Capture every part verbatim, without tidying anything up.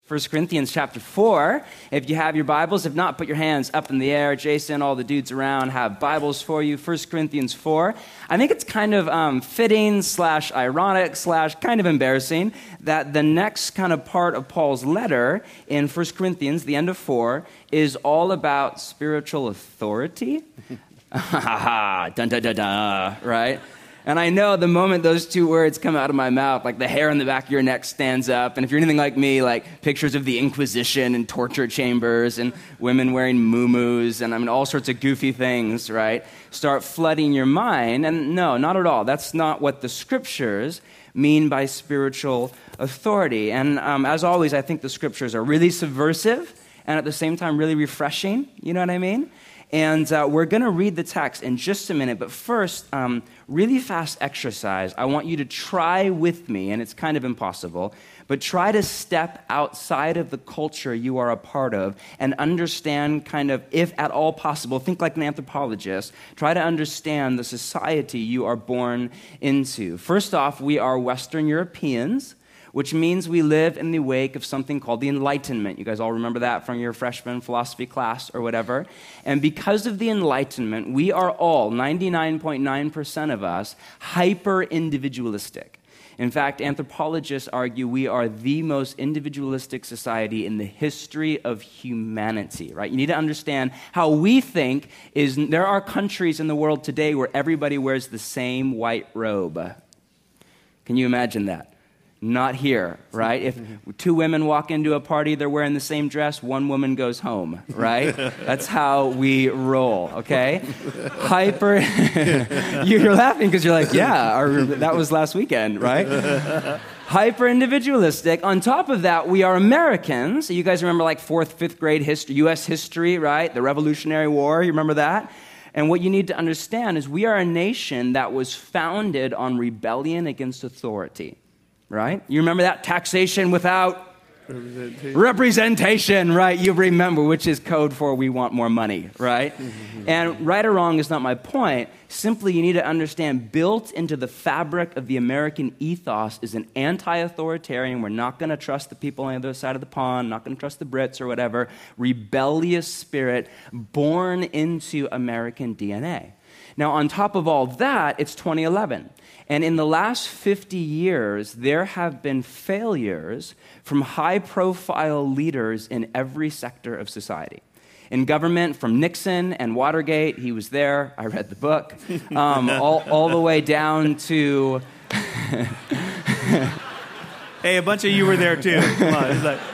First Corinthians chapter four. If you have your Bibles, if not, put your hands up in the air. Jason, all the dudes around have Bibles for you. First Corinthians four. I think it's kind of um, fitting slash ironic slash kind of embarrassing that the next kind of part of Paul's letter in First Corinthians, the end of four, is all about spiritual authority. Ha ha ha, dun dun dun dun, right? And I know the moment those two words come out of my mouth, like the hair on the back of your neck stands up. And if you're anything like me, like pictures of the Inquisition and torture chambers and women wearing muumuus and I mean all sorts of goofy things, right, start flooding your mind. And no, not at all. That's not what the scriptures mean by spiritual authority. And um, as always, I think the scriptures are really subversive and at the same time really refreshing. You know what I mean? And uh, we're going to read the text in just a minute, but first, um, really fast exercise. I want you to try with me, and it's kind of impossible, but try to step outside of the culture you are a part of and understand kind of, if at all possible, think like an anthropologist, try to understand the society you are born into. First off, we are Western Europeans, which means we live in the wake of something called the Enlightenment. You guys all remember that from your freshman philosophy class or whatever. And because of the Enlightenment, we are all, ninety-nine point nine percent of us, hyper-individualistic. In fact, anthropologists argue we are the most individualistic society in the history of humanity, right? You need to understand how we think is, there are countries in the world today where everybody wears the same white robe. Can you imagine that? Not here, right? If two women walk into a party, they're wearing the same dress, one woman goes home, right? That's how we roll, okay? Hyper, you're laughing because you're like, yeah, our, that was last weekend, right? Hyper-individualistic. On top of that, we are Americans. You guys remember like fourth, fifth grade history, U S history, right? The Revolutionary War, you remember that? And what you need to understand is we are a nation that was founded on rebellion against authority. Right? You remember that? Taxation without representation. representation, right? You remember, which is code for we want more money, right? And right or wrong is not my point. Simply, you need to understand, built into the fabric of the American ethos is an anti-authoritarian, we're not going to trust the people on the other side of the pond, not going to trust the Brits or whatever, rebellious spirit born into American D N A. Now, on top of all that, it's twenty eleven. And in the last fifty years, there have been failures from high-profile leaders in every sector of society. In government, from Nixon and Watergate, he was there, I read the book, um, all, all the way down to... Hey, a bunch of you were there too. Come on, it's like...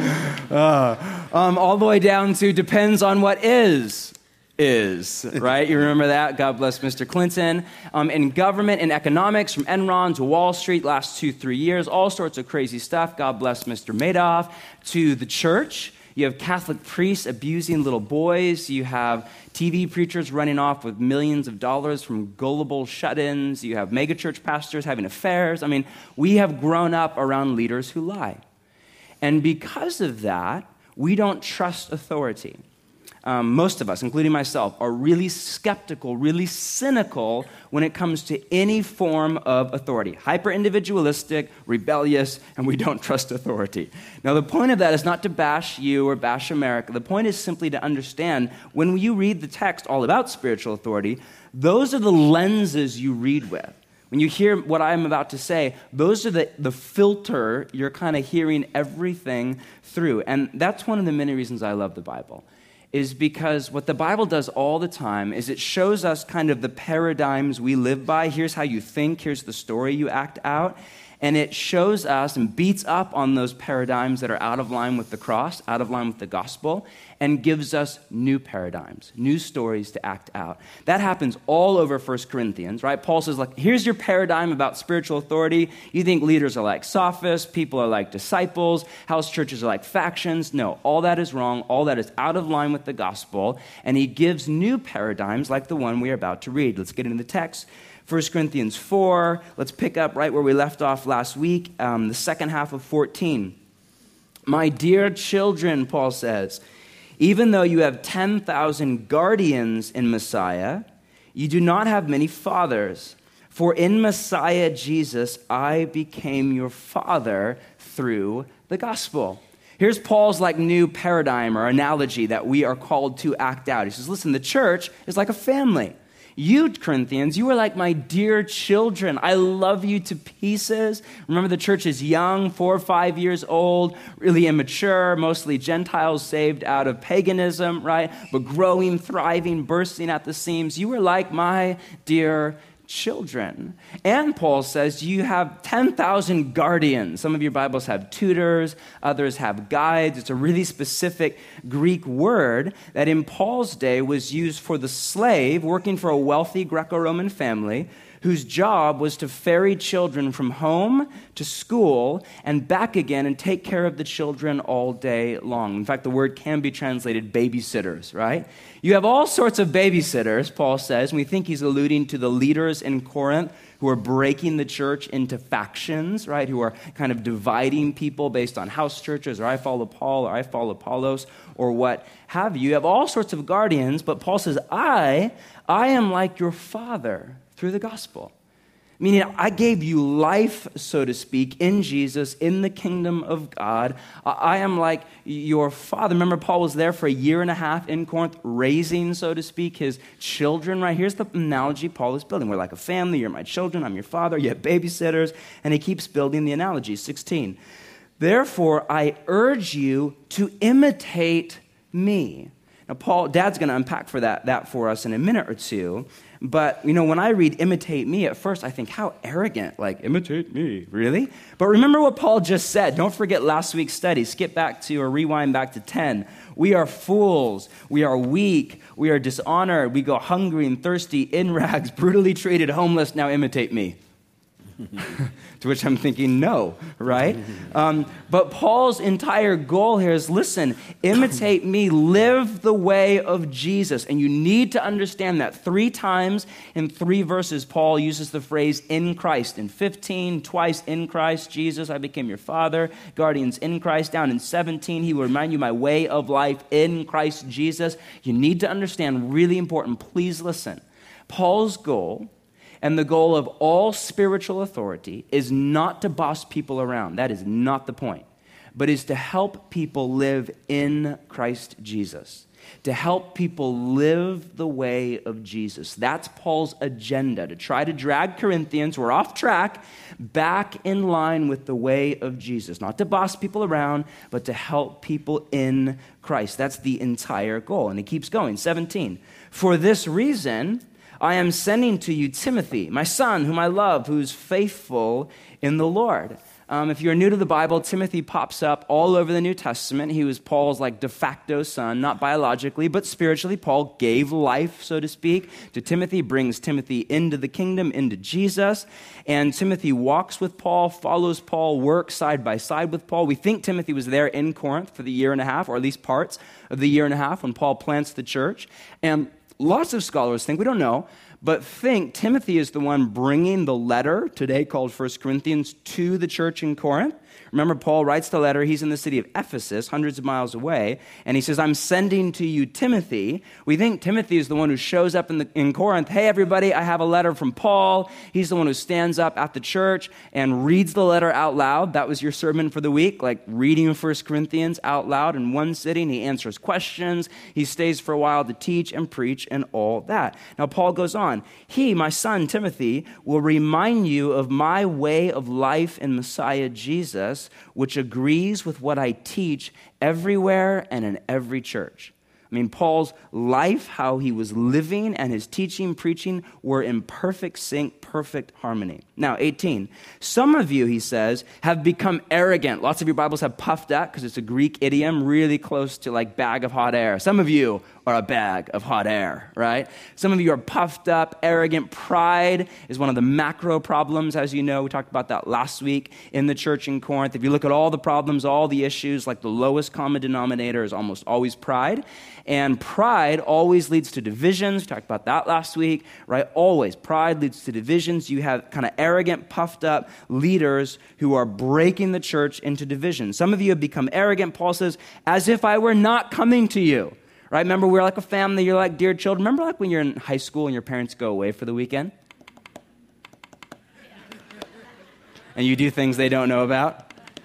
uh, um, all the way down to depends on what is. is, right? You remember that? God bless Mister Clinton. Um, in government and economics, from Enron to Wall Street, last two, three years, all sorts of crazy stuff. God bless Mister Madoff. To the church, you have Catholic priests abusing little boys. You have T V preachers running off with millions of dollars from gullible shut-ins. You have megachurch pastors having affairs. I mean, we have grown up around leaders who lie. And because of that, we don't trust authority. Um, most of us, including myself, are really skeptical, really cynical when it comes to any form of authority. Hyper-individualistic, rebellious, and we don't trust authority. Now, the point of that is not to bash you or bash America. The point is simply to understand when you read the text all about spiritual authority, those are the lenses you read with. When you hear what I'm about to say, those are the, the filter you're kind of hearing everything through. And that's one of the many reasons I love the Bible. Is because what the Bible does all the time is it shows us kind of the paradigms we live by. Here's how you think. Here's the story you act out. And it shows us and beats up on those paradigms that are out of line with the cross, out of line with the gospel, and gives us new paradigms, new stories to act out. That happens all over First Corinthians, right? Paul says, like, here's your paradigm about spiritual authority. You think leaders are like sophists, people are like disciples, house churches are like factions. No, all that is wrong. All that is out of line with the gospel. And he gives new paradigms like the one we are about to read. Let's get into the text. First Corinthians four, let's pick up right where we left off last week, um, the second half of fourteen. My dear children, Paul says, even though you have ten thousand guardians in Messiah, you do not have many fathers. For in Messiah Jesus, I became your father through the gospel. Here's Paul's like new paradigm or analogy that we are called to act out. He says, listen, the church is like a family. You, Corinthians, you are like my dear children. I love you to pieces. Remember, the church is young, four or five years old, really immature, mostly Gentiles saved out of paganism, right? But growing, thriving, bursting at the seams. You are like my dear children. And Paul says you have ten thousand guardians. Some of your Bibles have tutors, others have guides. It's a really specific Greek word that in Paul's day was used for the slave working for a wealthy Greco-Roman family whose job was to ferry children from home to school and back again and take care of the children all day long. In fact, the word can be translated babysitters, right? You have all sorts of babysitters, Paul says, and we think he's alluding to the leaders in Corinth who are breaking the church into factions, right? Who are kind of dividing people based on house churches, or I follow Paul, or I follow Apollos, or what have you. You have all sorts of guardians, but Paul says, I, I am like your father through the gospel. Meaning, I gave you life, so to speak, in Jesus, in the kingdom of God. I am like your father. Remember, Paul was there for a year and a half in Corinth, raising, so to speak, his children, right? Here's the analogy Paul is building. We're like a family. You're my children. I'm your father. You have babysitters. And he keeps building the analogy. sixteen. Therefore, I urge you to imitate me. Now, Paul, Dad's going to unpack for that, that for us in a minute or two. But, you know, when I read imitate me, at first I think, how arrogant, like, imitate me, really? But remember what Paul just said. Don't forget last week's study. Skip back to or rewind back to ten. We are fools. We are weak. We are dishonored. We go hungry and thirsty, in rags, brutally treated, homeless. Now imitate me. To which I'm thinking, no, right? Um, but Paul's entire goal here is, listen, imitate me, live the way of Jesus. And you need to understand that three times in three verses, Paul uses the phrase in Christ. In fifteen, twice in Christ, Jesus, I became your father. Guardians in Christ. Down in seventeen, he will remind you my way of life in Christ Jesus. You need to understand, really important, please listen. Paul's goal and the goal of all spiritual authority is not to boss people around. That is not the point. But is to help people live in Christ Jesus. To help people live the way of Jesus. That's Paul's agenda, to try to drag Corinthians, who are off track, back in line with the way of Jesus. Not to boss people around, but to help people in Christ. That's the entire goal. And he keeps going. seventeen. For this reason, I am sending to you Timothy, my son, whom I love, who's faithful in the Lord. Um, if you're new to the Bible, Timothy pops up all over the New Testament. He was Paul's like de facto son, not biologically, but spiritually. Paul gave life, so to speak, to Timothy, brings Timothy into the kingdom, into Jesus. And Timothy walks with Paul, follows Paul, works side by side with Paul. We think Timothy was there in Corinth for the year and a half, or at least parts of the year and a half when Paul plants the church. And lots of scholars think, we don't know, but think Timothy is the one bringing the letter, today called First Corinthians, to the church in Corinth. Remember, Paul writes the letter. He's in the city of Ephesus, hundreds of miles away, and he says, I'm sending to you Timothy. We think Timothy is the one who shows up in, the, in Corinth. Hey, everybody, I have a letter from Paul. He's the one who stands up at the church and reads the letter out loud. That was your sermon for the week, like reading First Corinthians out loud in one sitting. He answers questions. He stays for a while to teach and preach and all that. Now, Paul goes on. He, my son, Timothy, will remind you of my way of life in Messiah Jesus, which agrees with what I teach everywhere and in every church. I mean, Paul's life, how he was living, and his teaching, preaching were in perfect sync, perfect harmony. Now, eighteen. Some of you, he says, have become arrogant. Lots of your Bibles have puffed up because it's a Greek idiom really close to like bag of hot air. Some of you are a bag of hot air, right? Some of you are puffed up, arrogant. Pride is one of the macro problems, as you know. We talked about that last week in the church in Corinth. If you look at all the problems, all the issues, like the lowest common denominator is almost always pride. And pride always leads to divisions. We talked about that last week, right? Always. Pride leads to divisions. You have kind of arrogant, puffed up leaders who are breaking the church into divisions. Some of you have become arrogant, Paul says, as if I were not coming to you. Right? Remember, we're like a family. You're like dear children. Remember like when you're in high school and your parents go away for the weekend? And you do things they don't know about?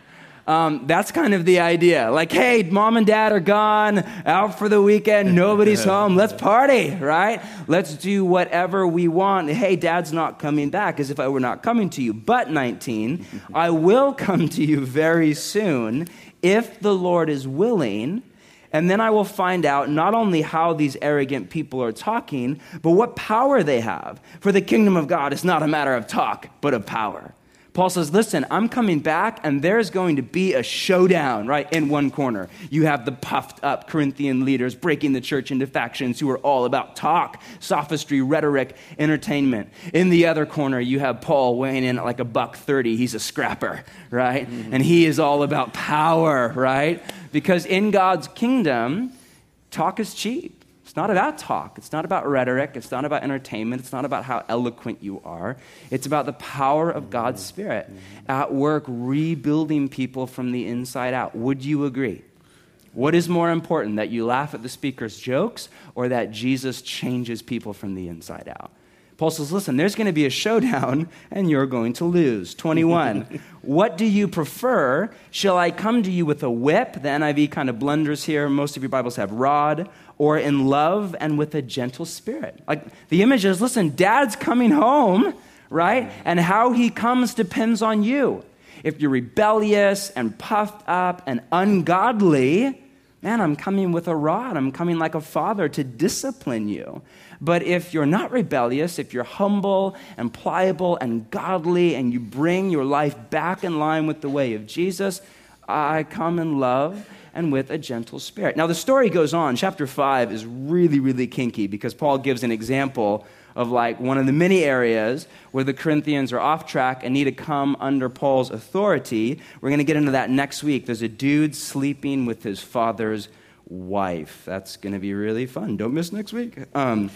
Um, that's kind of the idea. Like, hey, mom and dad are gone, out for the weekend, nobody's home, let's party, right? Let's do whatever we want. Hey, dad's not coming back, as if I were not coming to you. But nineteen, I will come to you very soon, if the Lord is willing, and then I will find out not only how these arrogant people are talking, but what power they have. For the kingdom of God is not a matter of talk, but of power. Paul says, listen, I'm coming back, and there's going to be a showdown, right, in one corner. You have the puffed up Corinthian leaders breaking the church into factions who are all about talk, sophistry, rhetoric, entertainment. In the other corner, you have Paul weighing in at like a buck thirty. He's a scrapper, right? Mm-hmm. And he is all about power, right? Because in God's kingdom, talk is cheap. It's not about talk. It's not about rhetoric. It's not about entertainment. It's not about how eloquent you are. It's about the power of God's Spirit at work rebuilding people from the inside out. Would you agree? What is more important, that you laugh at the speaker's jokes or that Jesus changes people from the inside out? Paul says, listen, there's going to be a showdown and you're going to lose. twenty-one, what do you prefer? Shall I come to you with a whip? The N I V kind of blunders here. Most of your Bibles have rod. Or in love and with a gentle spirit. Like the image is, listen, dad's coming home, right? And how he comes depends on you. If you're rebellious and puffed up and ungodly, man, I'm coming with a rod. I'm coming like a father to discipline you. But if you're not rebellious, if you're humble and pliable and godly and you bring your life back in line with the way of Jesus, I come in love and with a gentle spirit. Now, the story goes on. Chapter five is really, really kinky because Paul gives an example of like one of the many areas where the Corinthians are off track and need to come under Paul's authority. We're going to get into that next week. There's a dude sleeping with his father's wife. That's going to be really fun. Don't miss next week. Um,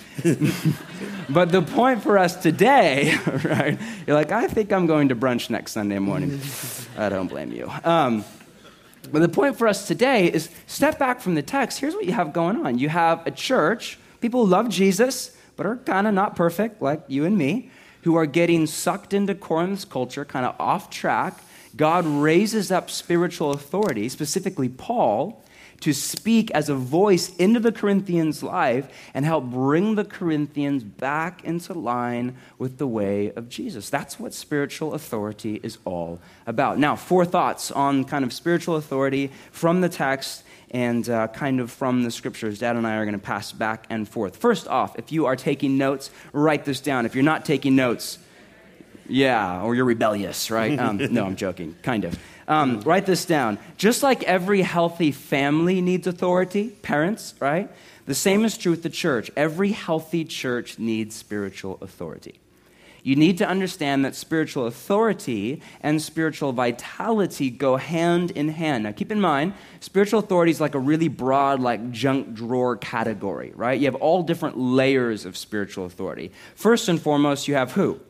but the point for us today, right? You're like, I think I'm going to brunch next Sunday morning. I don't blame you. Um, But the point for us today is step back from the text. Here's what you have going on. You have a church, people who love Jesus, but are kind of not perfect, like you and me, who are getting sucked into Corinth's culture, kind of off track. God raises up spiritual authority, specifically Paul, to speak as a voice into the Corinthians' life and help bring the Corinthians back into line with the way of Jesus. That's what spiritual authority is all about. Now, four thoughts on kind of spiritual authority from the text and uh, kind of from the scriptures. Dad and I are going to pass back and forth. First off, if you are taking notes, write this down. If you're not taking notes, yeah, or you're rebellious, right? Um, no, I'm joking, kind of. Um, write this down. Just like every healthy family needs authority, parents, right? The same is true with the church. Every healthy church needs spiritual authority. You need to understand that spiritual authority and spiritual vitality go hand in hand. Now, keep in mind, spiritual authority is like a really broad, like junk drawer category, right? You have all different layers of spiritual authority. First and foremost, you have who?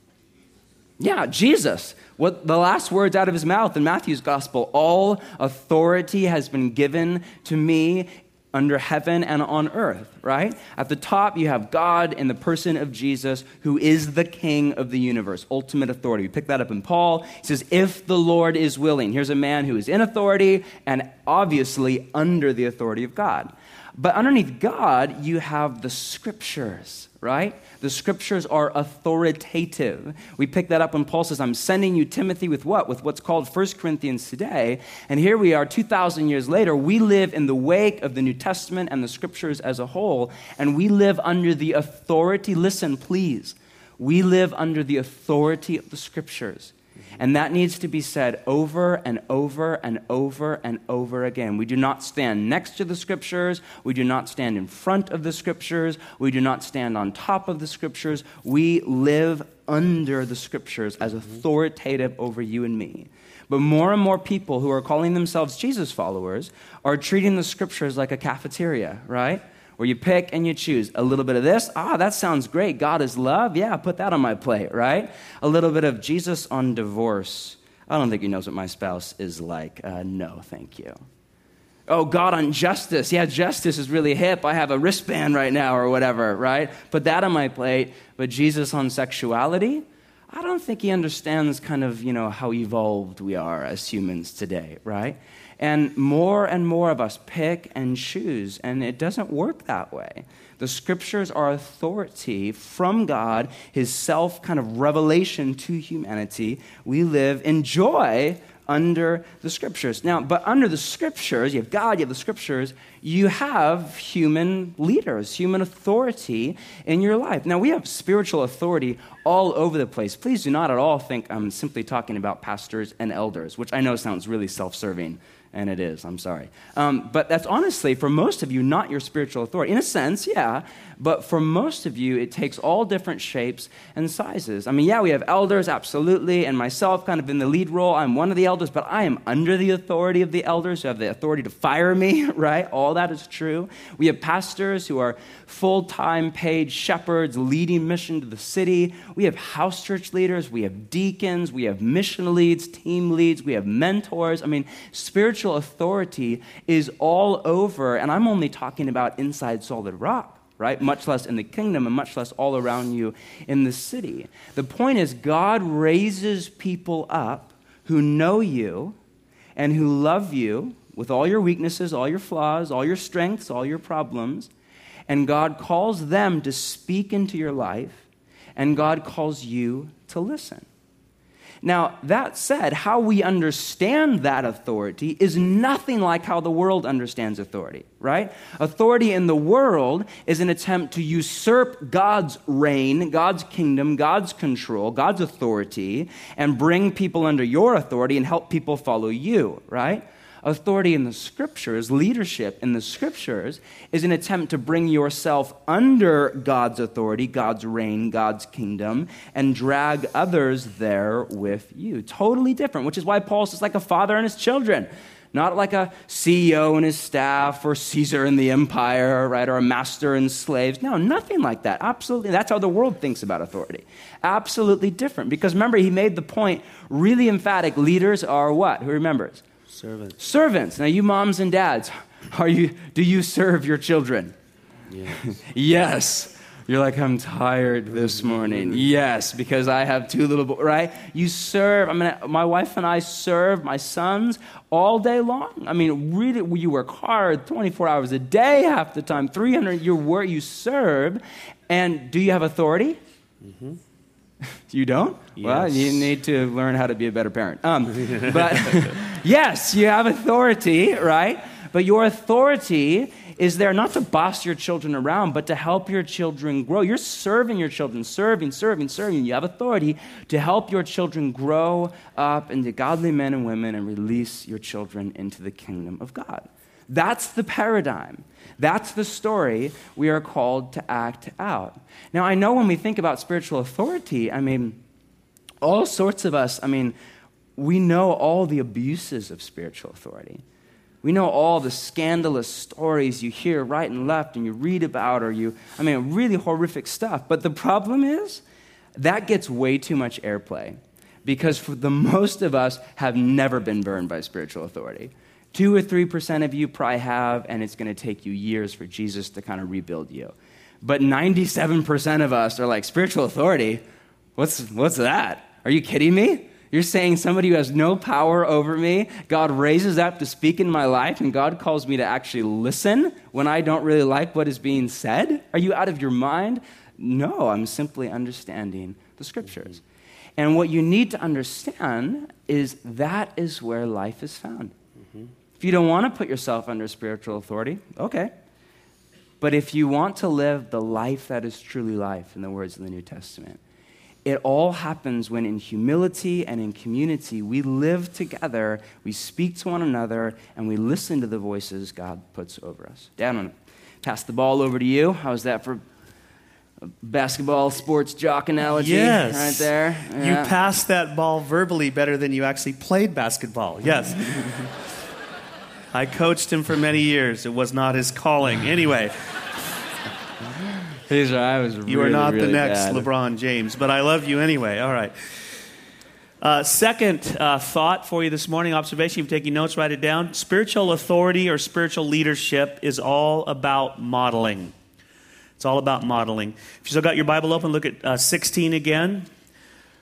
Yeah, Jesus. What the last words out of his mouth in Matthew's gospel, all authority has been given to me under heaven and on earth, right? At the top, you have God in the person of Jesus, who is the King of the universe, ultimate authority. We pick that up in Paul. He says, if the Lord is willing. Here's a man who is in authority and obviously under the authority of God. But underneath God, you have the scriptures, right? The scriptures are authoritative. We pick that up when Paul says, I'm sending you Timothy with what? With what's called First Corinthians today. And here we are two thousand years later. We live in the wake of the New Testament and the scriptures as a whole. And we live under the authority. Listen, please. We live under the authority of the scriptures. And that needs to be said over and over and over and over again. We do not stand next to the scriptures. We do not stand in front of the scriptures. We do not stand on top of the scriptures. We live under the scriptures as authoritative over you and me. But more and more people who are calling themselves Jesus followers are treating the scriptures like a cafeteria, right? Where you pick and you choose. A little bit of this, ah, that sounds great. God is love. Yeah, put that on my plate, right? A little bit of Jesus on divorce. I don't think he knows what my spouse is like. Uh, no, thank you. Oh, God on justice. Yeah, justice is really hip. I have a wristband right now or whatever, right? Put that on my plate. But Jesus on sexuality? I don't think he understands kind of, you know, how evolved we are as humans today, right? And more and more of us pick and choose, and it doesn't work that way. The scriptures are authority from God, his self kind of revelation to humanity. We live in joy under the scriptures. Now, but under the scriptures, you have God, you have the scriptures, you have human leaders, human authority in your life. Now, we have spiritual authority all over the place. Please do not at all think I'm simply talking about pastors and elders, which I know sounds really self-serving. And it is, I'm sorry. Um, but that's honestly, for most of you, not your spiritual authority. In a sense, yeah, but for most of you, it takes all different shapes and sizes. I mean, yeah, we have elders, absolutely, and myself kind of in the lead role. I'm one of the elders, but I am under the authority of the elders who have the authority to fire me, right? All that is true. We have pastors who are full-time paid shepherds leading mission to the city. We have house church leaders. We have deacons. We have mission leads, team leads. We have mentors. I mean, spiritual Spiritual authority is all over, and I'm only talking about inside Solid Rock, right? Much less in the kingdom and much less all around you in the city. The point is, God raises people up who know you and who love you with all your weaknesses, all your flaws, all your strengths, all your problems, and God calls them to speak into your life, and God calls you to listen. Now, that said, how we understand that authority is nothing like how the world understands authority, right? Authority in the world is an attempt to usurp God's reign, God's kingdom, God's control, God's authority, and bring people under your authority and help people follow you, right? Authority in the scriptures, leadership in the scriptures, is an attempt to bring yourself under God's authority, God's reign, God's kingdom, and drag others there with you. Totally different, which is why Paul says like a father and his children, not like a C E O and his staff or Caesar and the empire, right, or a master and slaves. No, nothing like that. Absolutely. That's how the world thinks about authority. Absolutely different. Because remember, he made the point, really emphatic, leaders are what? Who remembers? Servants. Servants. Now, you moms and dads, are you? Do you serve your children? Yes. Yes. You're like, I'm tired this morning. Yes, because I have two little boys, right? You serve. I mean, my wife and I serve my sons all day long. I mean, really, you work hard, twenty-four hours a day half the time, three hundred, you work, you serve. And do you have authority? Mm-hmm. You don't? Yes. Well, you need to learn how to be a better parent. Um, but yes, you have authority, right? But your authority is there not to boss your children around, but to help your children grow. You're serving your children, serving, serving, serving. You have authority to help your children grow up into godly men and women and release your children into the kingdom of God. That's the paradigm. That's the story we are called to act out. Now, I know when we think about spiritual authority, I mean, all sorts of us, I mean, we know all the abuses of spiritual authority. We know all the scandalous stories you hear right and left and you read about, or you, I mean, really horrific stuff. But the problem is, that gets way too much airplay because for the most of us have never been burned by spiritual authority. Two or three percent of you probably have, and it's going to take you years for Jesus to kind of rebuild you. But ninety-seven percent of us are like, spiritual authority? What's, what's that? Are you kidding me? You're saying somebody who has no power over me, God raises up to speak in my life, and God calls me to actually listen when I don't really like what is being said? Are you out of your mind? No, I'm simply understanding the scriptures. And what you need to understand is that is where life is found. Mm-hmm. If you don't want to put yourself under spiritual authority, okay. But if you want to live the life that is truly life, in the words of the New Testament, it all happens when in humility and in community we live together, we speak to one another, and we listen to the voices God puts over us. Dad, I'm going to pass the ball over to you. How's that for a basketball sports jock analogy? Yes. Right there. Yeah. You passed that ball verbally better than you actually played basketball. Yes. I coached him for many years. It was not his calling. Anyway. These are, I was really, You are not really the next bad. LeBron James, but I love you anyway. All right. Uh, second uh, thought for you this morning, observation, if you're taking notes, write it down. Spiritual authority or spiritual leadership is all about modeling. It's all about modeling. If you still got your Bible open, look at uh, sixteen again.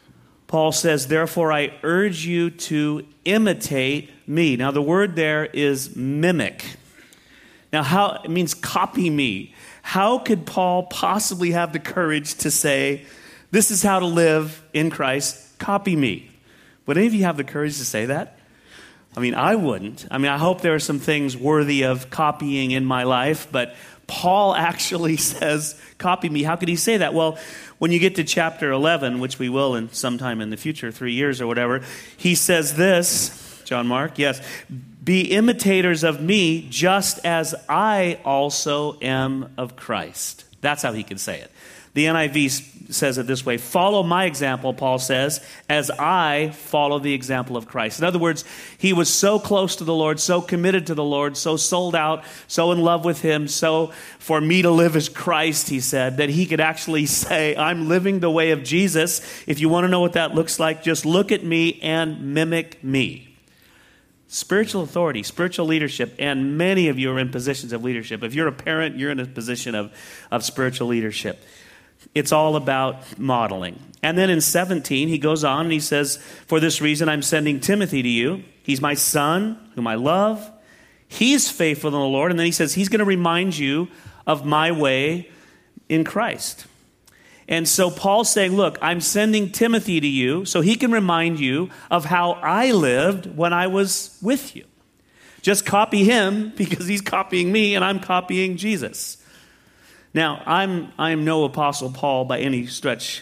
Paul says, therefore I urge you to imitate me. Now the word there is mimic. Now how, it means copy me. How could Paul possibly have the courage to say, this is how to live in Christ, copy me? Would any of you have the courage to say that? I mean, I wouldn't. I mean, I hope there are some things worthy of copying in my life, but Paul actually says, copy me. How could he say that? Well, when you get to chapter eleven, which we will in sometime in the future, three years or whatever, he says this, John Mark, yes, be imitators of me just as I also am of Christ. That's how he could say it. The N I V says it this way, follow my example, Paul says, as I follow the example of Christ. In other words, he was so close to the Lord, so committed to the Lord, so sold out, so in love with him, so for me to live as Christ, he said, that he could actually say, I'm living the way of Jesus. If you want to know what that looks like, just look at me and mimic me. Spiritual authority, spiritual leadership, and many of you are in positions of leadership. If you're a parent, you're in a position of, of spiritual leadership. It's all about modeling. And then in seventeen, he goes on and he says, for this reason, I'm sending Timothy to you. He's my son, whom I love. He's faithful in the Lord. And then he says, he's going to remind you of my way in Christ. And so Paul's saying, look, I'm sending Timothy to you so he can remind you of how I lived when I was with you. Just copy him because he's copying me and I'm copying Jesus. Now, I'm I'm no Apostle Paul by any stretch,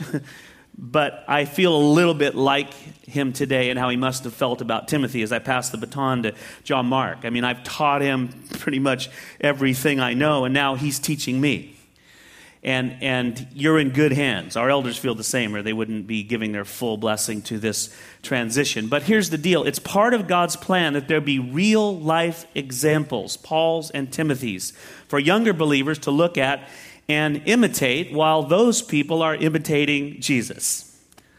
but I feel a little bit like him today and how he must have felt about Timothy as I pass the baton to John Mark. I mean, I've taught him pretty much everything I know, and now he's teaching me. And and you're in good hands. Our elders feel the same, or they wouldn't be giving their full blessing to this transition. But here's the deal. It's part of God's plan that there be real life examples, Paul's and Timothy's, for younger believers to look at and imitate while those people are imitating Jesus.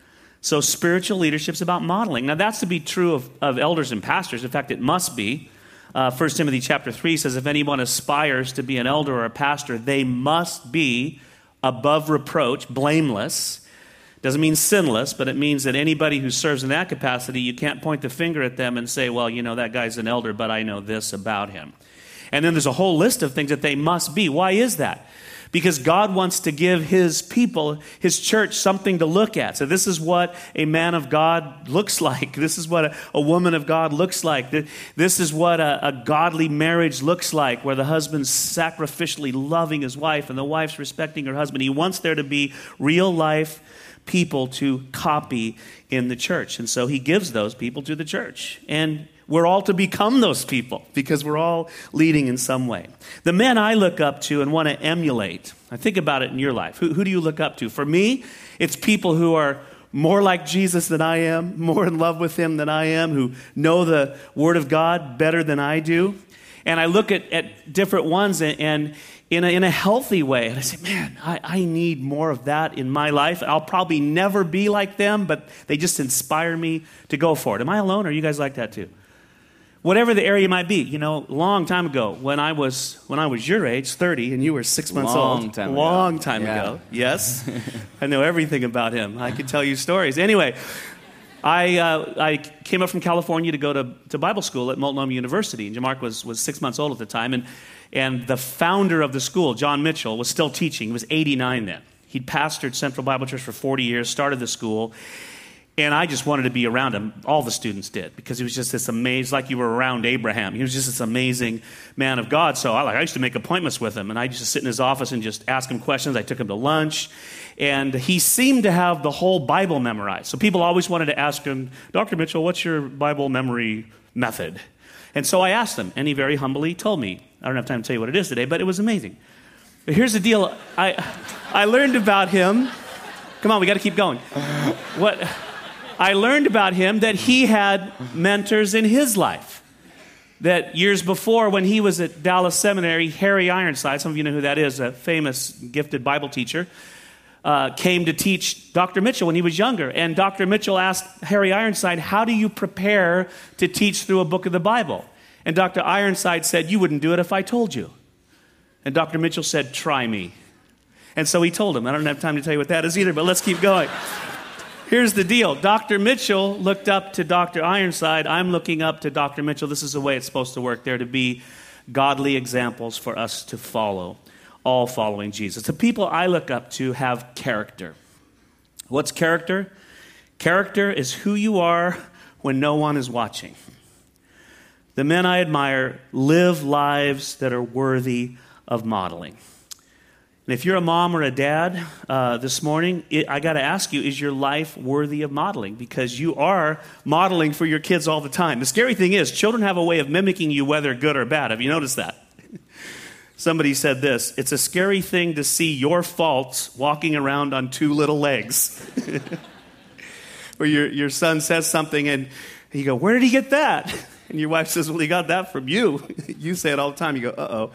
So spiritual leadership is about modeling. Now that's to be true of, of elders and pastors. In fact, it must be. Uh, First Timothy chapter three says, if anyone aspires to be an elder or a pastor, they must be above reproach, blameless. Doesn't mean sinless, but it means that anybody who serves in that capacity, you can't point the finger at them and say, well, you know, that guy's an elder, but I know this about him. And then there's a whole list of things that they must be. Why is that? Because God wants to give his people, his church, something to look at. So this is what a man of God looks like. This is what a, a woman of God looks like. This is what a, a godly marriage looks like, where the husband's sacrificially loving his wife and the wife's respecting her husband. He wants there to be real life people to copy in the church. And so he gives those people to the church. And we're all to become those people because we're all leading in some way. The men I look up to and want to emulate, I think about it in your life. Who, who do you look up to? For me, it's people who are more like Jesus than I am, more in love with him than I am, who know the Word of God better than I do. And I look at, at different ones and, and in a, in a healthy way. And I say, man, I, I need more of that in my life. I'll probably never be like them, but they just inspire me to go for it. Am I alone or are you guys like that too? Whatever the area might be, you know, long time ago, when I was when I was your age, thirty, and you were six months long old. Time long ago. time yeah. ago. Yes. I know everything about him. I could tell you stories. Anyway, I uh, I came up from California to go to, to Bible school at Multnomah University. And Mark was, was six months old at the time. And, and the founder of the school, John Mitchell, was still teaching. He was eighty-nine then. He'd pastored Central Bible Church for forty years, started the school. And I just wanted to be around him. All the students did, because he was just this amazing, like you were around Abraham. He was just this amazing man of God. So I, like, I used to make appointments with him, and I used to sit in his office and just ask him questions. I took him to lunch, and he seemed to have the whole Bible memorized. So people always wanted to ask him, Doctor Mitchell, what's your Bible memory method? And so I asked him, and he very humbly told me. I don't have time to tell you what it is today, but it was amazing. But here's the deal. I, I learned about him. Come on, we got to keep going. What... I learned about him that he had mentors in his life. That years before, when he was at Dallas Seminary, Harry Ironside, some of you know who that is, a famous gifted Bible teacher, uh, came to teach Doctor Mitchell when he was younger. And Doctor Mitchell asked Harry Ironside, how do you prepare to teach through a book of the Bible? And Doctor Ironside said, you wouldn't do it if I told you. And Doctor Mitchell said, try me. And so he told him. I don't have time to tell you what that is either, but let's keep going. here's the deal. Doctor Mitchell looked up to Doctor Ironside. I'm looking up to Doctor Mitchell. This is the way it's supposed to work. They're to be godly examples for us to follow, all following Jesus. The people I look up to have character. What's character? Character is who you are when no one is watching. The men I admire live lives that are worthy of modeling. And if you're a mom or a dad uh, this morning, it, I got to ask you, is your life worthy of modeling? Because you are modeling for your kids all the time. The scary thing is, children have a way of mimicking you whether good or bad. Have you noticed that? Somebody said this, it's a scary thing to see your faults walking around on two little legs. Where your, your son says something and you go, where did he get that? And your wife says, well, he got that from you. You say it all the time. You go, uh-oh.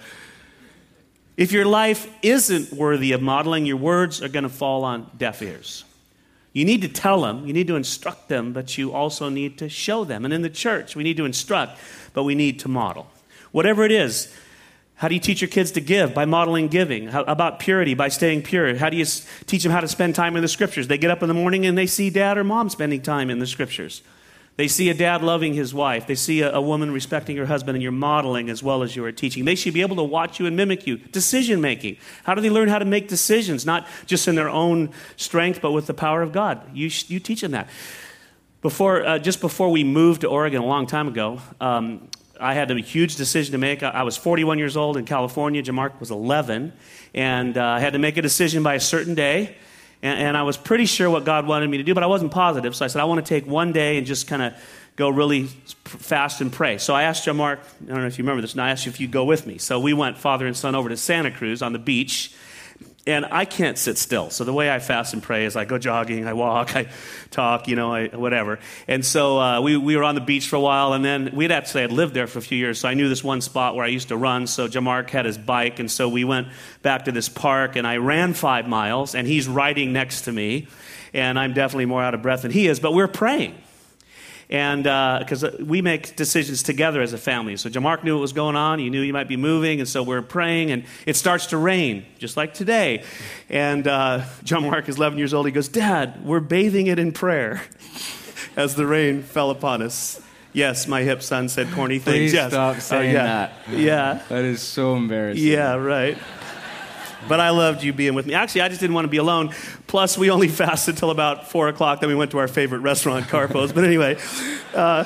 If your life isn't worthy of modeling, your words are going to fall on deaf ears. You need to tell them, you need to instruct them, but you also need to show them. And in the church, we need to instruct, but we need to model. Whatever it is, how do you teach your kids to give? By modeling giving. How about purity? By staying pure. How do you teach them how to spend time in the Scriptures? They get up in the morning and they see dad or mom spending time in the Scriptures. They see a dad loving his wife. They see a, a woman respecting her husband, and you're modeling as well as you are teaching. They should be able to watch you and mimic you. Decision making. How do they learn how to make decisions? Not just in their own strength, but with the power of God. You you teach them that. Before, uh, just before we moved to Oregon a long time ago, um, I had a huge decision to make. I, I was forty-one years old in California. Jamark was eleven, and uh, I had to make a decision by a certain day. And, and I was pretty sure what God wanted me to do, but I wasn't positive. So I said, I want to take one day and just kind of go really fast and pray. So I asked Jamark, I don't know if you remember this, and I asked you if you'd go with me. So we went, father and son, over to Santa Cruz on the beach. And I can't sit still. So the way I fast and pray is I go jogging, I walk, I talk, you know, I, whatever. And so uh, we, we were on the beach for a while, and then we'd actually had lived there for a few years, so I knew this one spot where I used to run. So Jamark had his bike, and so we went back to this park, and I ran five miles, and he's riding next to me, and I'm definitely more out of breath than he is, but we're praying. And because uh, we make decisions together as a family. So Jamark knew what was going on. He knew he might be moving. And so we're praying. And it starts to rain, just like today. And uh, Jamark is eleven years old. He goes, Dad, we're bathing it in prayer as the rain fell upon us. Yes, my hip son said corny things. Please yes. stop saying uh, yeah. that. Yeah. That is so embarrassing. Yeah, right. But I loved you being with me. Actually, I just didn't want to be alone. Plus, we only fasted till about four o'clock. Then we went to our favorite restaurant, Carpo's. But anyway. Uh,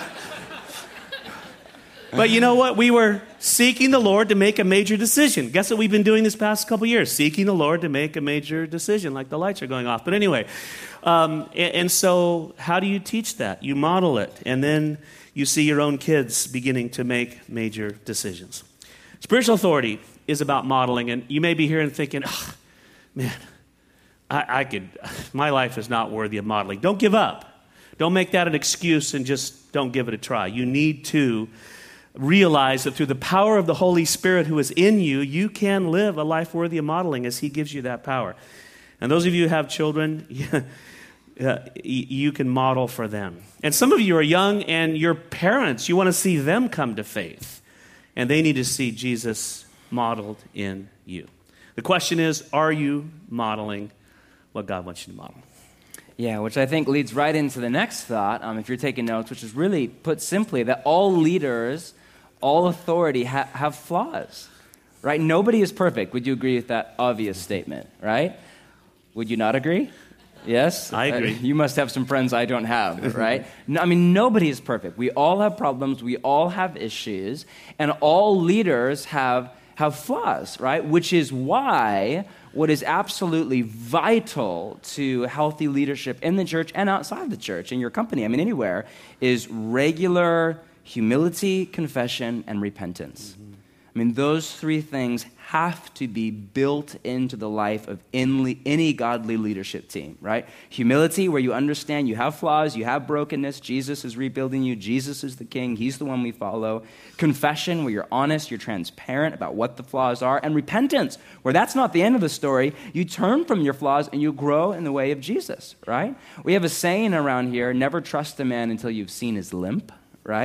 but you know what? We were seeking the Lord to make a major decision. Guess what we've been doing this past couple years? Seeking the Lord to make a major decision, like the lights are going off. But anyway. Um, and, and so how do you teach that? You model it. And then you see your own kids beginning to make major decisions. Spiritual authority is about modeling, and you may be here and thinking, oh, man, I, I could, my life is not worthy of modeling. Don't give up. Don't make that an excuse and just don't give it a try. You need to realize that through the power of the Holy Spirit who is in you, you can live a life worthy of modeling as He gives you that power. And those of you who have children, uh, you can model for them. And some of you are young, and your parents, you want to see them come to faith, and they need to see Jesus modeled in you. The question is, are you modeling what God wants you to model? Yeah, which I think leads right into the next thought, um, if you're taking notes, which is really put simply that all leaders, all authority ha- have flaws, right? Nobody is perfect. Would you agree with that obvious statement, right? Would you not agree? Yes? I agree. Uh, you must have some friends I don't have, right? No, I mean, nobody is perfect. We all have problems. We all have issues. And all leaders have have flaws, right? Which is why what is absolutely vital to healthy leadership in the church and outside the church, in your company, I mean anywhere, is regular humility, confession, and repentance. Mm-hmm. I mean, those three things have to be built into the life of any godly leadership team, right? Humility, where you understand you have flaws, you have brokenness, Jesus is rebuilding you, Jesus is the king, He's the one we follow. Confession, where you're honest, you're transparent about what the flaws are. And repentance, where that's not the end of the story. You turn from your flaws and you grow in the way of Jesus, right? We have a saying around here, never trust a man until you've seen his limp, right?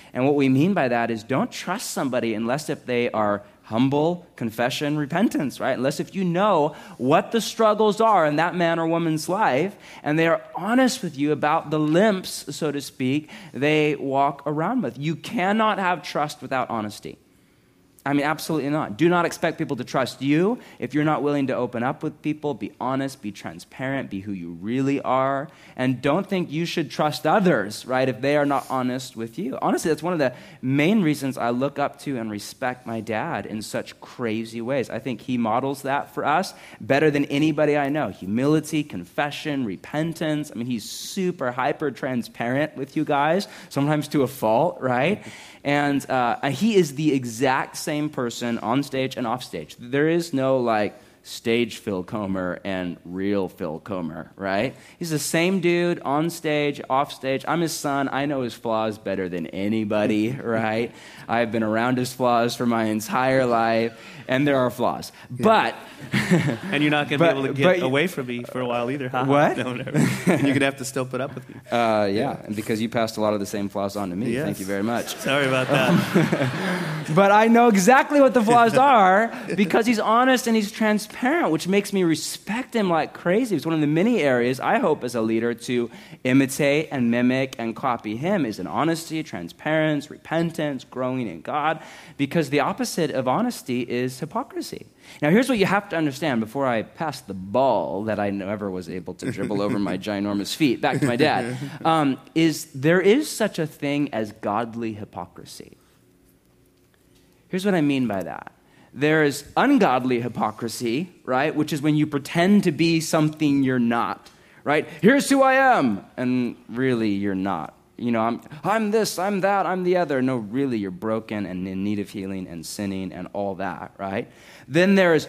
And what we mean by that is don't trust somebody unless if they are humble, confession, repentance, right? Unless if you know what the struggles are in that man or woman's life, and they are honest with you about the limps, so to speak, they walk around with. You cannot have trust without honesty. I mean, absolutely not. Do not expect people to trust you if you're not willing to open up with people, be honest, be transparent, be who you really are. And don't think you should trust others, right, if they are not honest with you. Honestly, that's one of the main reasons I look up to and respect my dad in such crazy ways. I think he models that for us better than anybody I know. Humility, confession, repentance. I mean, he's super hyper transparent with you guys, sometimes to a fault, right? And uh, he is the exact same person on stage and off stage. There is no like stage Phil Comer and real Phil Comer, right? He's the same dude on stage, off stage. I'm his son. I know his flaws better than anybody, right? I've been around his flaws for my entire life, and there are flaws. Yeah. But... and you're not going to be able to get but, away from me for a while either, huh? What? No, never. You're going to have to still put up with me. Uh, yeah, and because you passed a lot of the same flaws on to me. Yes. Thank you very much. Sorry about that. Um, but I know exactly what the flaws are because he's honest and he's transparent, which makes me respect him like crazy. It's one of the many areas I hope as a leader to imitate and mimic and copy him is in honesty, transparency, repentance, growing in God, because the opposite of honesty is hypocrisy. Now, here's what you have to understand before I pass the ball that I never was able to dribble over my ginormous feet back to my dad, um, is there is such a thing as godly hypocrisy. Here's what I mean by that. There is ungodly hypocrisy, right, which is when you pretend to be something you're not, right? Here's who I am, and really you're not. You know, I'm I'm this, I'm that, I'm the other. No, really, you're broken and in need of healing and sinning and all that, right? Then there's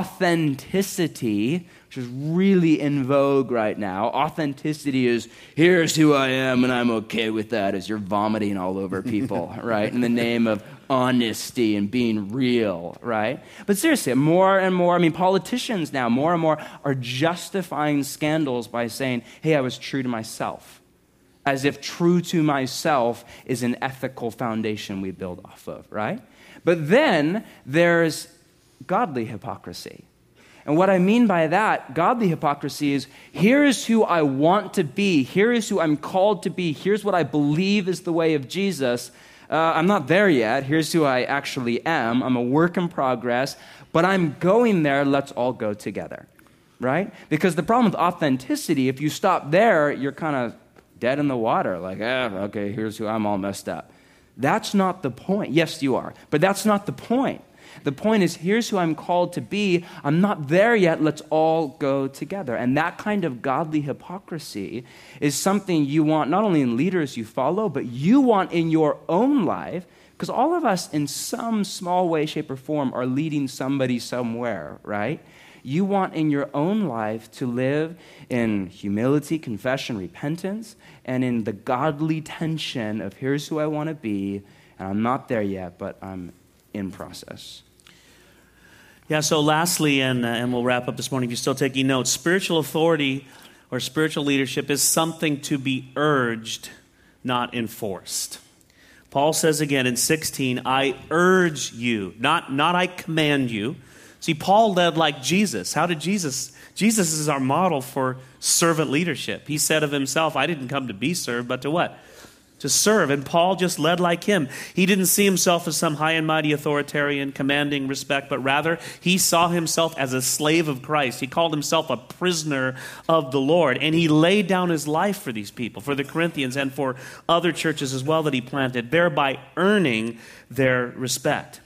authenticity, which is really in vogue right now. Authenticity is, here's who I am, and I'm okay with that, as you're vomiting all over people, right? In the name of honesty and being real, right? But seriously, more and more, I mean, politicians now, more and more are justifying scandals by saying, hey, I was true to myself. As if true to myself is an ethical foundation we build off of, right? But then there's godly hypocrisy. And what I mean by that, godly hypocrisy is, here's who I want to be, here is who I'm called to be, here's what I believe is the way of Jesus. Uh, I'm not there yet, here's who I actually am, I'm a work in progress, but I'm going there, let's all go together, right? Because the problem with authenticity, if you stop there, you're kind of dead in the water, like, ah, okay, here's who I'm all messed up. That's not the point. Yes, you are, but that's not the point. The point is, here's who I'm called to be. I'm not there yet. Let's all go together. And that kind of godly hypocrisy is something you want not only in leaders you follow, but you want in your own life, because all of us in some small way, shape, or form are leading somebody somewhere, right? You want in your own life to live in humility, confession, repentance, and in the godly tension of here's who I want to be, and I'm not there yet, but I'm in process. Yeah, so lastly, and, uh, and we'll wrap up this morning if you're still taking notes, spiritual authority or spiritual leadership is something to be urged, not enforced. Paul says again in sixteen, I urge you, not, not I command you. See, Paul led like Jesus. How did Jesus? Jesus is our model for servant leadership. He said of himself, I didn't come to be served, but to what? To serve. And Paul just led like him. He didn't see himself as some high and mighty authoritarian commanding respect, but rather he saw himself as a slave of Christ. He called himself a prisoner of the Lord. And he laid down his life for these people, for the Corinthians and for other churches as well that he planted, thereby earning their respect.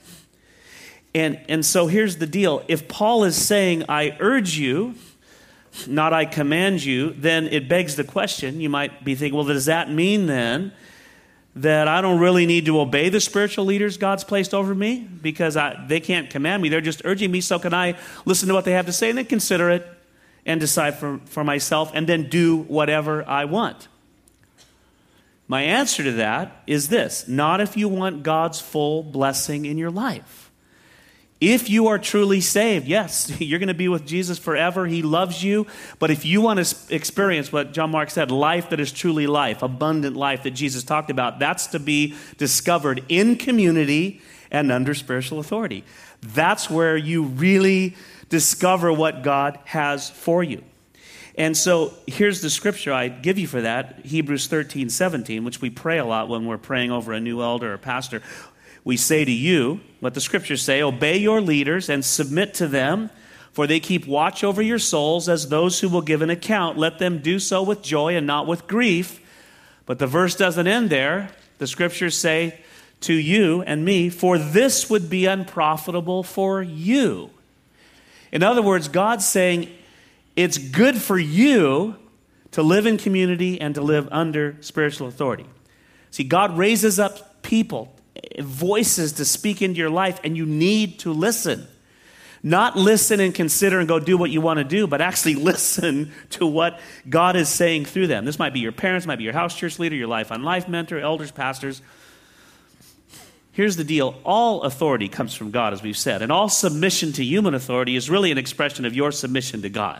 And, and so here's the deal. If Paul is saying, I urge you, not I command you, then it begs the question. You might be thinking, well, does that mean then that I don't really need to obey the spiritual leaders God's placed over me? Because I, they can't command me. They're just urging me. So can I listen to what they have to say and then consider it and decide for, for myself and then do whatever I want? My answer to that is this. Not if you want God's full blessing in your life. If you are truly saved, yes, you're going to be with Jesus forever. He loves you. But if you want to experience what John Mark said, life that is truly life, abundant life that Jesus talked about, that's to be discovered in community and under spiritual authority. That's where you really discover what God has for you. And so here's the scripture I give you for that, Hebrews thirteen seventeen, which we pray a lot when we're praying over a new elder or pastor. We say to you, what the scriptures say, obey your leaders and submit to them, for they keep watch over your souls as those who will give an account. Let them do so with joy and not with grief. But the verse doesn't end there. The scriptures say to you and me, for this would be unprofitable for you. In other words, God's saying it's good for you to live in community and to live under spiritual authority. See, God raises up people, voices to speak into your life, and you need to listen. Not listen and consider and go do what you want to do, but actually listen to what God is saying through them. This might be your parents, might be your house church leader, your life on life mentor, elders, pastors. Here's the deal. All authority comes from God, as we've said, and all submission to human authority is really an expression of your submission to God.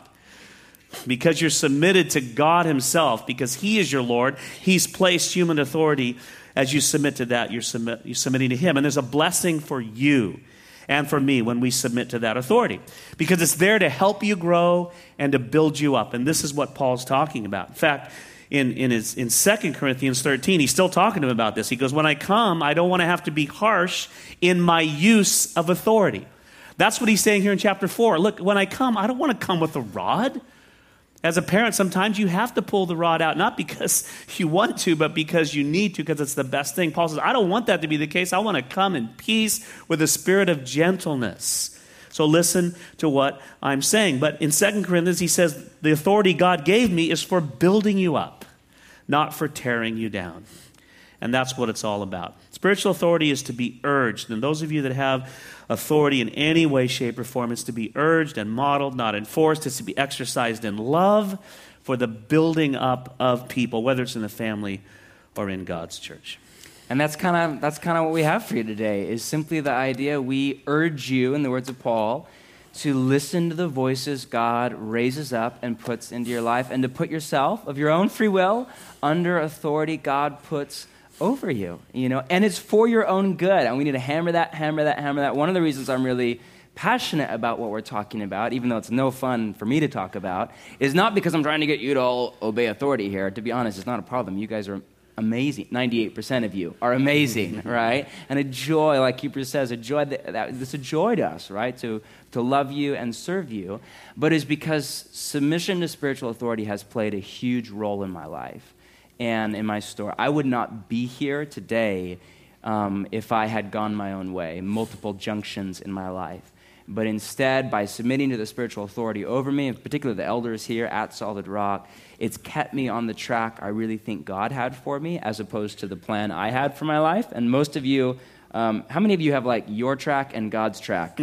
Because you're submitted to God himself, because he is your Lord, he's placed human authority. As you submit to that, you're, submit, you're submitting to him. And there's a blessing for you and for me when we submit to that authority, because it's there to help you grow and to build you up. And this is what Paul's talking about. In fact, in, in, his, in Second Corinthians thirteen, he's still talking to him about this. He goes, when I come, I don't want to have to be harsh in my use of authority. That's what he's saying here in chapter four. Look, when I come, I don't want to come with a rod. As a parent, sometimes you have to pull the rod out, not because you want to, but because you need to, because it's the best thing. Paul says, I don't want that to be the case. I want to come in peace with a spirit of gentleness. So listen to what I'm saying. But in Second Corinthians, he says, the authority God gave me is for building you up, not for tearing you down. And that's what it's all about. Spiritual authority is to be urged. And those of you that have authority in any way, shape, or form, it's to be urged and modeled, not enforced. It's to be exercised in love for the building up of people, whether it's in the family or in God's church. And that's kind of that's kind of what we have for you today, is simply the idea we urge you, in the words of Paul, to listen to the voices God raises up and puts into your life, and to put yourself, of your own free will, under authority God puts over you, you know, and it's for your own good. And we need to hammer that, hammer that, hammer that. One of the reasons I'm really passionate about what we're talking about, even though it's no fun for me to talk about, is not because I'm trying to get you to all obey authority here. To be honest, it's not a problem. You guys are amazing. ninety-eight percent of you are amazing, right? And a joy, like Hebrews says, a joy that, that it's a joy to us, right? To to love you and serve you. But it's because submission to spiritual authority has played a huge role in my life and in my story. I would not be here today um, if I had gone my own way, multiple junctions in my life. But instead, by submitting to the spiritual authority over me, in particular the elders here at Solid Rock, it's kept me on the track I really think God had for me, as opposed to the plan I had for my life. And most of you, um, how many of you have like your track and God's track,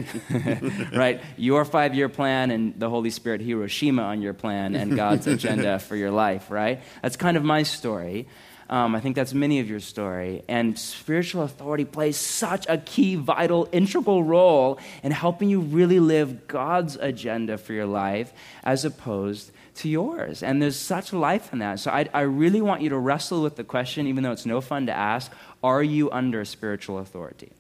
right? Your five-year plan and the Holy Spirit Hiroshima on your plan and God's agenda for your life, right? That's kind of my story. Um, I think that's many of your story. And spiritual authority plays such a key, vital, integral role in helping you really live God's agenda for your life as opposed to yours. And there's such life in that. So I, I really want you to wrestle with the question, even though it's no fun to ask, are you under spiritual authority?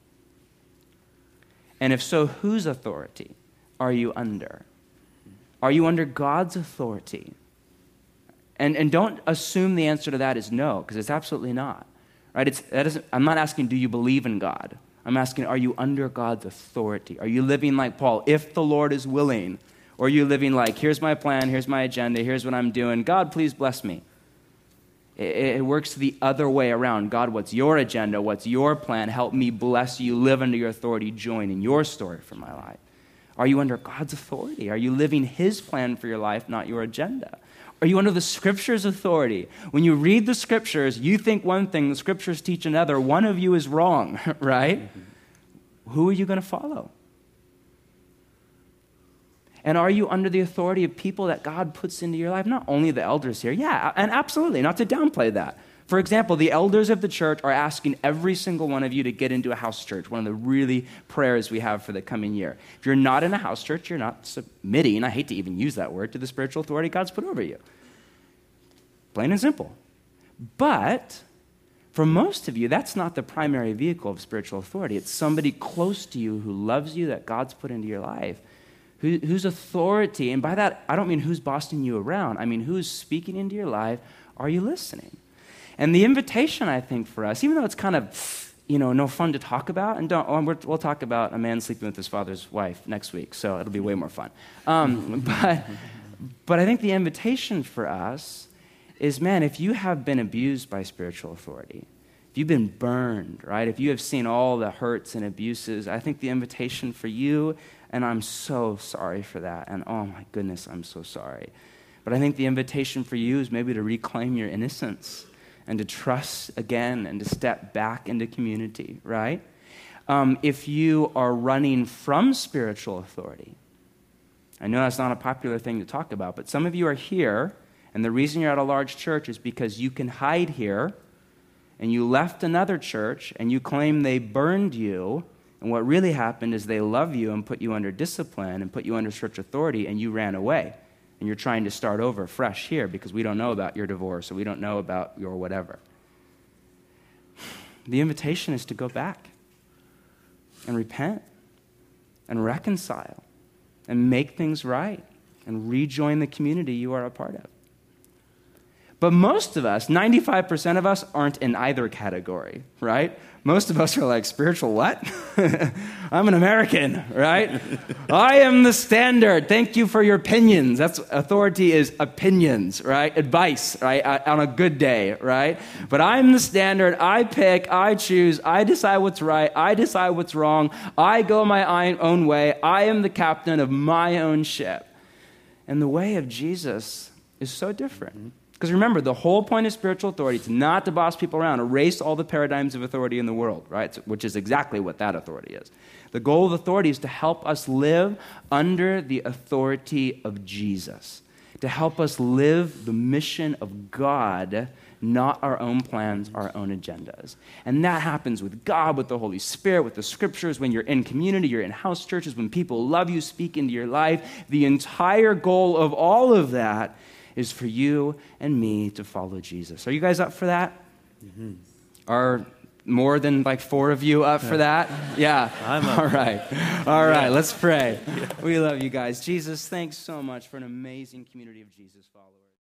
And if so, whose authority are you under? Are you under God's authority? And and don't assume the answer to that is no, because it's absolutely not. Right? It's that isn't, I'm not asking, do you believe in God? I'm asking, are you under God's authority? Are you living like Paul, if the Lord is willing? Or are you living like, here's my plan, here's my agenda, here's what I'm doing. God, please bless me. It, it works the other way around. God, what's your agenda? What's your plan? Help me bless you, live under your authority, join in your story for my life. Are you under God's authority? Are you living his plan for your life, not your agenda? Are you under the Scripture's authority? When you read the Scriptures, you think one thing, the Scriptures teach another. One of you is wrong, right? Mm-hmm. Who are you going to follow? And are you under the authority of people that God puts into your life? Not only the elders here, yeah, and absolutely, not to downplay that. For example, the elders of the church are asking every single one of you to get into a house church, one of the really prayers we have for the coming year. If you're not in a house church, you're not submitting, I hate to even use that word, to the spiritual authority God's put over you. Plain and simple. But for most of you, that's not the primary vehicle of spiritual authority. It's somebody close to you who loves you that God's put into your life, who, whose authority, and by that, I don't mean who's bossing you around. I mean who's speaking into your life. Are you listening? And the invitation, I think, for us, even though it's kind of, you know, no fun to talk about, and don't, oh, we're, we'll talk about a man sleeping with his father's wife next week, so it'll be way more fun. Um, but, but I think the invitation for us is, man, if you have been abused by spiritual authority, if you've been burned, right, if you have seen all the hurts and abuses, I think the invitation for you, and I'm so sorry for that, and oh my goodness, I'm so sorry. But I think the invitation for you is maybe to reclaim your innocence and to trust again and to step back into community, right? Um, if you are running from spiritual authority, I know that's not a popular thing to talk about, but some of you are here, and the reason you're at a large church is because you can hide here, and you left another church, and you claim they burned you, and what really happened is they love you and put you under discipline and put you under church authority, and you ran away. And you're trying to start over fresh here because we don't know about your divorce or we don't know about your whatever. The invitation is to go back and repent and reconcile and make things right and rejoin the community you are a part of. But most of us, ninety-five percent of us, aren't in either category, right? Most of us are like, spiritual what? I'm an American, right? I am the standard. Thank you for your opinions. That's authority is opinions, right? Advice, right? On a good day, right? But I'm the standard. I pick, I choose, I decide what's right, I decide what's wrong. I go my own way. I am the captain of my own ship. And the way of Jesus is so different. Because remember, the whole point of spiritual authority is not to boss people around, erase all the paradigms of authority in the world, right? Which is exactly what that authority is. The goal of authority is to help us live under the authority of Jesus, to help us live the mission of God, not our own plans, our own agendas. And that happens with God, with the Holy Spirit, with the scriptures, when you're in community, you're in house churches, when people love you, speak into your life. The entire goal of all of that is for you and me to follow Jesus. Are you guys up for that? Mm-hmm. Are more than like four of you up for that? Yeah. I'm up. All right. All right. Yeah. Let's pray. Yeah. We love you guys. Jesus, thanks so much for an amazing community of Jesus followers.